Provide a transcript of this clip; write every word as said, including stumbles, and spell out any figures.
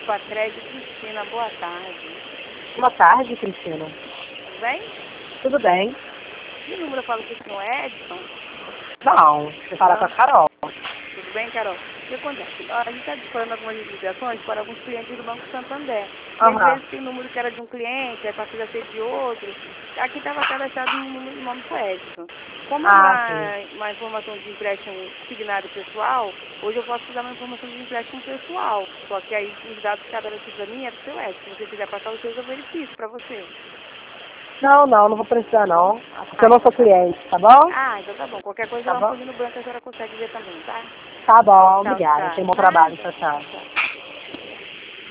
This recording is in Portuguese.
para trás de Cristina. Boa tarde. Boa tarde, Cristina. Tudo bem? Tudo bem? Que número eu falo com o senhor Edson? Não, você fala Não. com a Carol. Tudo bem, Carol? O que acontece? A gente está disparando algumas ligações para alguns clientes do Banco Santander. E às Aham. vezes tem número que era de um cliente, aí passa a ser de outro. Aqui estava cadastrado no número do nome do Edson. Como é Ah, uma, uma informação de empréstimo signado pessoal, hoje eu posso dar uma informação de empréstimo pessoal. Só que aí os dados que caberam aqui para mim é do seu Edson. Se você quiser passar os seus, eu verifico para você. Não, não, não vou precisar não. Porque eu não sou cliente, tá bom? Ah, então tá bom. Qualquer coisa Tá lá no bom? Folhinho Branco a senhora consegue ver também, tá? Tá bom, Tchau, obrigada. tchau. Tenha um bom Nada. trabalho. Tchau, tchau. Tchau.